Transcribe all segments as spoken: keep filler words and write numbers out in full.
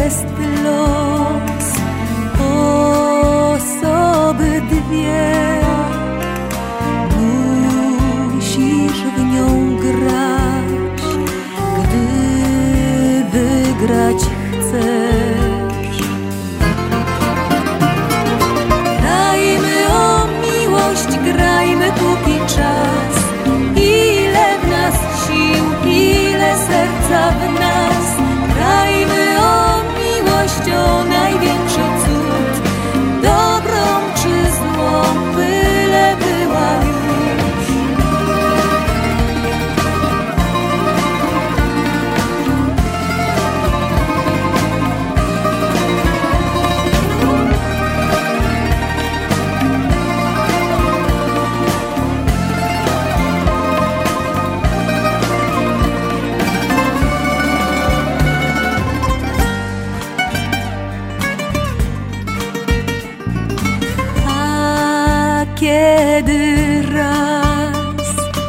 jest los osoby dwie. Musisz w nią grać, gdy wygrać chcesz. Grajmy o miłość, grajmy póki czas. Ile w nas sił, ile serca w nas. Grajmy o miłość, o największy cud. Dobrą czy złą, byle była już. Kiedy raz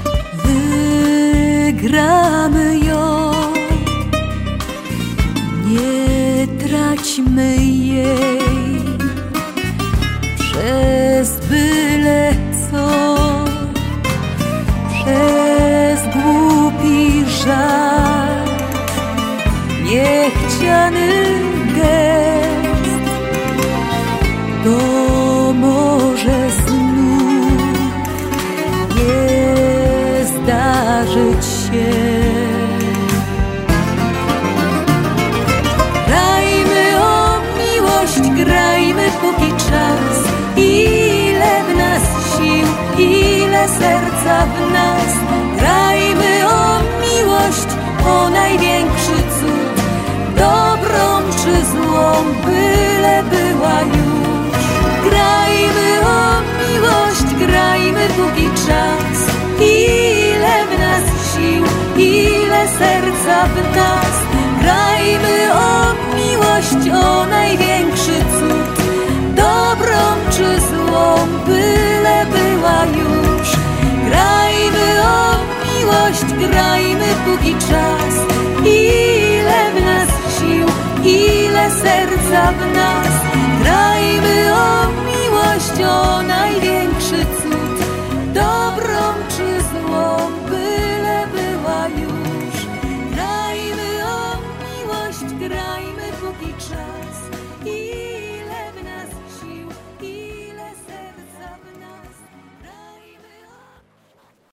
wygramy ją, nie traćmy jej przez byle co, przez głupi żart, niechciany gest. To może zdarzyć się. Grajmy o miłość, grajmy póki czas. Ile w nas sił, ile serca w nas. Grajmy o miłość, o największy cud. Dobrą czy złą, byle była już. Grajmy o miłość, grajmy póki czas. Ile w nas sił, ile serca w nas.